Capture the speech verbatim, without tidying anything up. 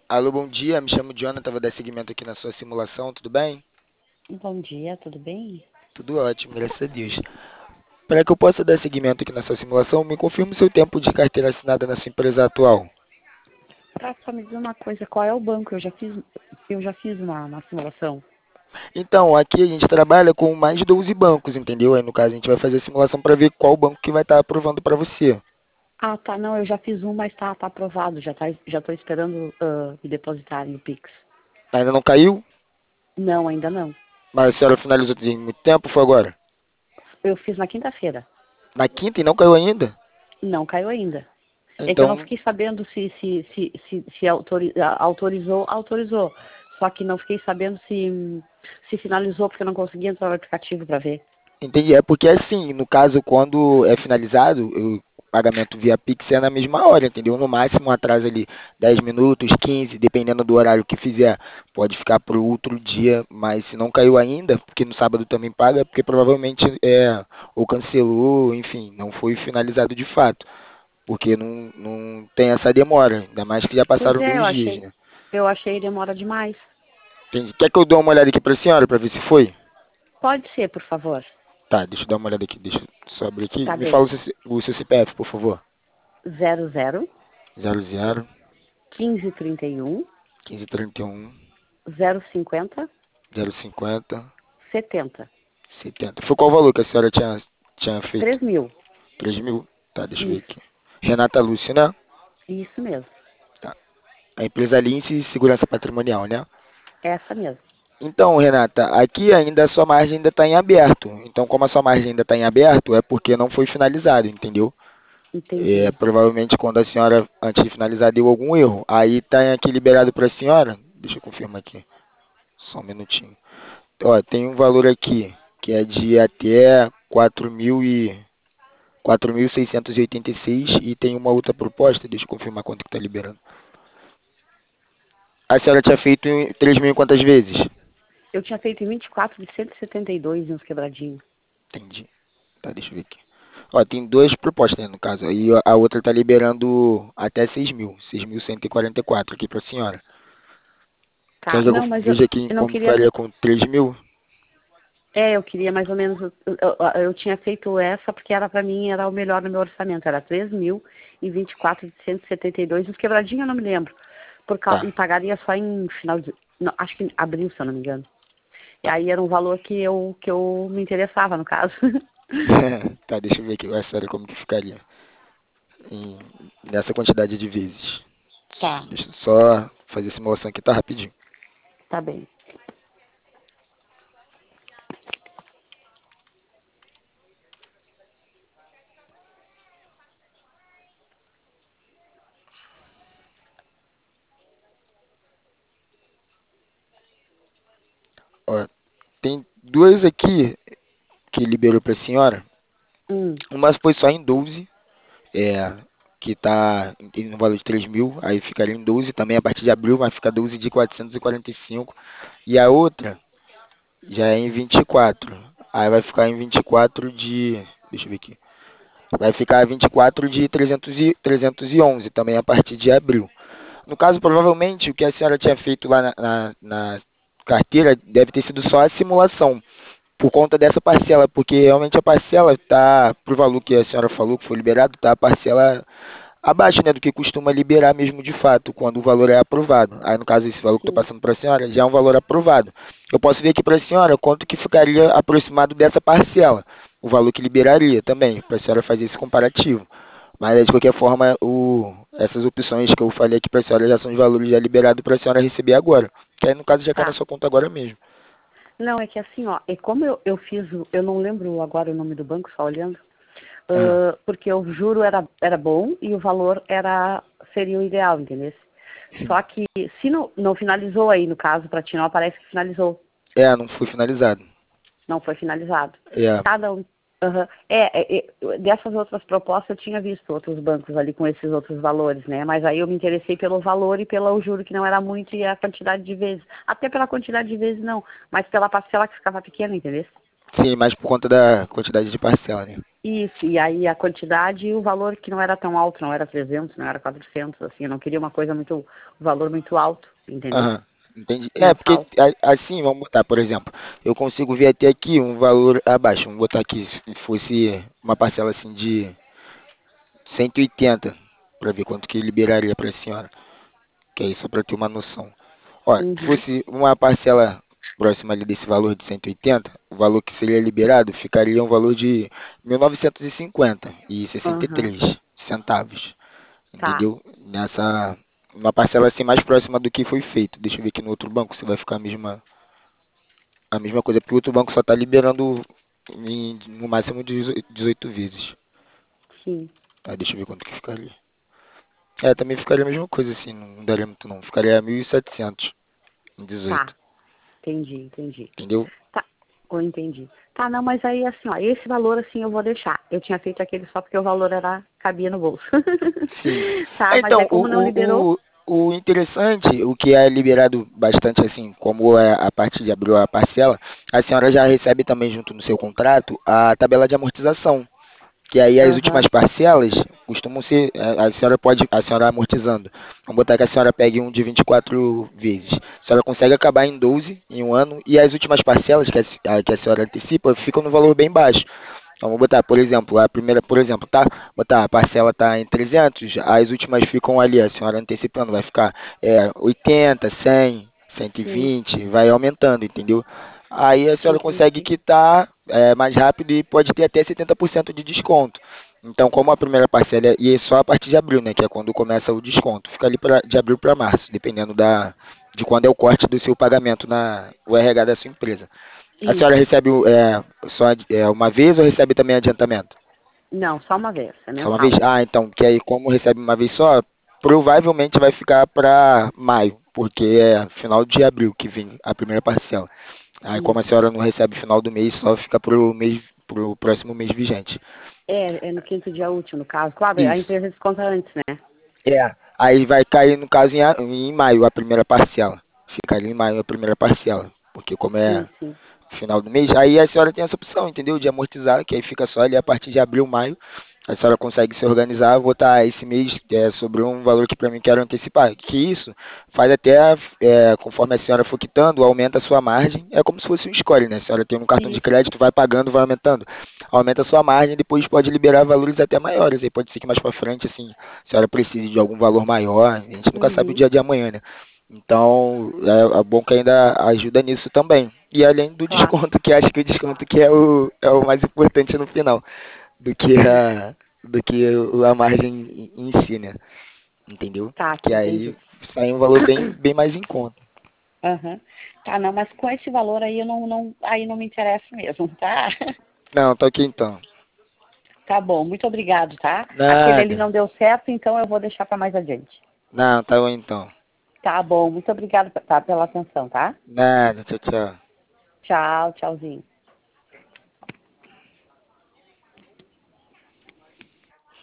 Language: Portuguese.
Alô, bom dia. Me chamo Jonathan, vou dar seguimento aqui na sua simulação, tudo bem? Bom dia, tudo bem? Tudo ótimo, graças a Deus. Para que eu possa dar seguimento aqui na sua simulação, me confirme o seu tempo de carteira assinada na sua empresa atual. Tá, só me diz uma coisa, qual é o banco? Eu já fiz, eu já fiz uma, uma simulação. Então, aqui a gente trabalha com mais de doze bancos, entendeu? Aí, no caso, a gente vai fazer a simulação para ver qual banco que vai estar aprovando para você. Ah, tá, não, eu já fiz um, mas tá, tá aprovado, já tá, já tô esperando ah, me depositarem o Pix. Ainda não caiu? Não, ainda não. Mas a senhora finalizou tem muito tempo, foi agora? Eu fiz na quinta-feira. Na quinta e não caiu ainda? Não caiu ainda. É que eu não Então, fiquei sabendo se, se, se, se, se autori- ah, autorizou, autorizou. Só que não fiquei sabendo se, se finalizou, porque eu não consegui entrar no aplicativo para ver. entendi. É porque assim, no caso, quando é finalizado, o pagamento via Pix é na mesma hora, entendeu? No máximo um atraso ali dez minutos, quinze, dependendo do horário que fizer. Pode ficar para o outro dia, mas se não caiu ainda, porque no sábado também paga, é porque provavelmente é ou cancelou, enfim, não foi finalizado de fato. Porque não, não tem essa demora, ainda mais que já Pois passaram é, eu dois dias, achei, né? eu achei demora demais. Entendi. Quer que eu dê uma olhada aqui para a senhora para ver se foi? Pode ser, por favor. Tá, deixa eu dar uma olhada aqui, deixa eu só abrir aqui. Tá Me fala bem. o seu, o seu C P F, por favor. Zero zero Zero zero quinze trinta e um quinze trinta e um zero cinquenta zero cinquenta setenta. setenta. Foi qual o valor que a senhora tinha, tinha feito? Três mil. Três mil? Tá, deixa eu ver Isso, aqui. Renata Lúcia, né? isso mesmo. Tá. A empresa Lince Segurança Patrimonial, né? Essa mesmo. Então, Renata, aqui ainda a sua margem ainda está em aberto. Então, como a sua margem ainda está em aberto, é porque não foi finalizado, entendeu? É, Entendi. provavelmente quando a senhora, antes de finalizar, deu algum erro. Aí tá aqui liberado para a senhora. Deixa eu confirmar aqui. Só um minutinho. Ó, tem um valor aqui que é de até quatro mil e quatro mil seiscentos e oitenta e seis e tem uma outra proposta, deixa eu confirmar quanto que tá liberando. A senhora tinha feito em três mil em quantas vezes? Eu tinha feito em vinte e quatro de cento e setenta e dois uns quebradinhos. Entendi. Tá, deixa eu ver aqui. Ó, tem duas propostas, né, no caso. Aí a outra tá liberando até seis mil, seis mil cento e quarenta e quatro aqui pra senhora. Quer Tá, que eu não, mas eu, veja aqui eu não como queria. ficaria com três mil? É, eu queria mais ou menos. Eu, eu, eu tinha feito essa porque era pra mim, era o melhor no meu orçamento. Era três mil e vinte e quatro de cento e setenta e dois uns quebradinhos, eu não me lembro. Por causa, Tá. e pagaria só em final de. Não, acho que em abril, se eu não me engano. E aí era um valor que eu, que eu me interessava, no caso. Tá, deixa eu ver aqui a senhora como que ficaria em- nessa quantidade de vezes. Tá, Deixa eu só fazer a simulação aqui, tá rapidinho. tá bem. Ó, tem duas aqui que liberou para a senhora. Hum, Uma foi só em doze, é, que está no valor de três mil, aí ficaria em doze também a partir de abril, vai ficar doze de quatrocentos e quarenta e cinco. E a outra já é em vinte e quatro, aí vai ficar em vinte e quatro de, deixa eu ver aqui, vai ficar vinte e quatro de trezentos e, trezentos e onze também a partir de abril. No caso, provavelmente, o que a senhora tinha feito lá na, na, na carteira deve ter sido só a simulação, por conta dessa parcela, porque realmente a parcela está, pro valor que a senhora falou que foi liberado, tá a parcela abaixo, né, do que costuma liberar mesmo de fato, quando o valor é aprovado. Aí, no caso, esse valor que estou sim. passando para a senhora já é um valor aprovado. Eu posso ver aqui para a senhora quanto que ficaria aproximado dessa parcela, o valor que liberaria também, para a senhora fazer esse comparativo. Mas, de qualquer forma, o, essas opções que eu falei aqui para a senhora já são os valores já liberados para a senhora receber agora. Que aí, no caso, já cai na Tá. sua conta agora mesmo. Não, é que assim, ó, é como eu, eu fiz, o- eu não lembro agora o nome do banco, só olhando, Ah, ah, porque o juro era, era bom e o valor era, seria o ideal, entendeu? sim. Só que se não, não finalizou aí, no caso, para ti não aparece que finalizou, É, não foi finalizado. não foi finalizado. É, Cada um. Aham. É, é, é, dessas outras propostas eu tinha visto outros bancos ali com esses outros valores, né? Mas aí eu me interessei pelo valor e pelo juro que não era muito e a quantidade de vezes. Até pela quantidade de vezes não, mas pela parcela que ficava pequena, entendeu? sim, mas por conta da quantidade de parcela, né? Isso, e aí a quantidade e o valor que não era tão alto, não era trezentos, não era quatrocentos, assim, eu não queria uma coisa muito, um valor muito alto, entendeu? Aham, entendi. É, porque Mensal. a- assim, vamos botar, por exemplo, eu consigo ver até aqui um valor abaixo. Vamos botar aqui, se fosse uma parcela assim de cento e oitenta, para ver quanto que liberaria para a senhora. Que é isso, para ter uma noção. Ó, se Uhum, fosse uma parcela próxima ali desse valor de cento e oitenta, o valor que seria liberado ficaria um valor de mil novecentos e cinquenta e sessenta e aham, três centavos, tá, entendeu? Nessa uma parcela assim mais próxima do que foi feito. Deixa eu ver aqui no outro banco se vai ficar a mesma a mesma coisa, porque o outro banco só está liberando em, no máximo dezoito vezes. sim, Tá, deixa eu ver quanto que ficaria. É, também ficaria a mesma coisa assim, não daria muito não. Ficaria mil e setecentos em dezoito, tá, entendi, entendi. entendeu? Tá, eu entendi. Tá, não, mas aí assim, ó, esse valor assim eu vou deixar. Eu tinha feito aquele só porque o valor era, cabia no bolso. Sim. Tá, Ah, mas aí então, como não o, liberou, o, o, o interessante, o que é liberado bastante, assim, como é a parte de abrir a parcela, a senhora já recebe também junto no seu contrato a tabela de amortização. Que aí as últimas aham, parcelas costumam ser, a a senhora pode, a senhora amortizando. Vamos botar que a senhora pegue um de vinte e quatro vezes. A senhora consegue acabar em doze em um ano e as últimas parcelas que a, se- a- que a senhora antecipa ficam no valor bem baixo. Então, vamos botar, por exemplo, a primeira, por exemplo, tá? Botar, a parcela tá em trezentos, as últimas ficam ali, a senhora antecipando, vai ficar é, oitenta, cem, sim, cento e vinte, vai aumentando, entendeu? Aí a senhora consegue entendi. quitar é, mais rápido e pode ter até setenta por cento de desconto. Então, como a primeira parcela, e é só a partir de abril, né, que é quando começa o desconto, fica ali pra, de abril para março, dependendo da, de quando é o corte do seu pagamento na o R H da sua empresa. A senhora Isso. recebe o, é, só é, uma vez ou recebe também adiantamento? Não, só uma vez, é Só uma vez? mensal. Ah, então, que aí como recebe uma vez só, provavelmente vai ficar para maio, porque é final de abril que vem a primeira parcela. Aí como a Isso. senhora não recebe final do mês, só fica pro mês, pro próximo mês vigente. É, é no quinto dia útil, no caso. Claro, a Isso. empresa desconta antes, né? É. Aí vai cair, no caso, em, a- em maio a primeira parcela. Fica ali em maio a primeira parcela. Porque como Sim, é sim. final do mês, aí a senhora tem essa opção, entendeu? De amortizar, que aí fica só ali a partir de abril, maio. A senhora consegue se organizar, vou estar esse mês é, sobre um valor que para mim quero antecipar. Que isso faz até, é, conforme a senhora for quitando, aumenta a sua margem. É como se fosse um score, né? A senhora tem um cartão de Isso. crédito, vai pagando, vai aumentando. Aumenta a sua margem, depois pode liberar valores até maiores. Aí pode ser que mais para frente, assim, a senhora precise de algum valor maior. A gente nunca sabe o Uhum. dia de amanhã, né? Então, é, é bom que ainda ajuda nisso também. E além do Claro. desconto, que acho que o desconto que é o, é o mais importante no final, do que Sim. a, do que o- a margem em si, né? Entendeu? Tá, Que aí entendi. sai um valor bem, bem mais em conta. Aham. Tá, não, mas com esse valor aí eu não, não, aí não me interessa mesmo, tá? Não, tá ok então. Tá bom, muito obrigado, tá? Aquele ali Nada. não deu certo, então eu vou deixar para mais adiante. Não, tá bom então. Tá bom, muito obrigado, tá, pela atenção, tá? Nada, tchau, tchau. Tchau, tchauzinho.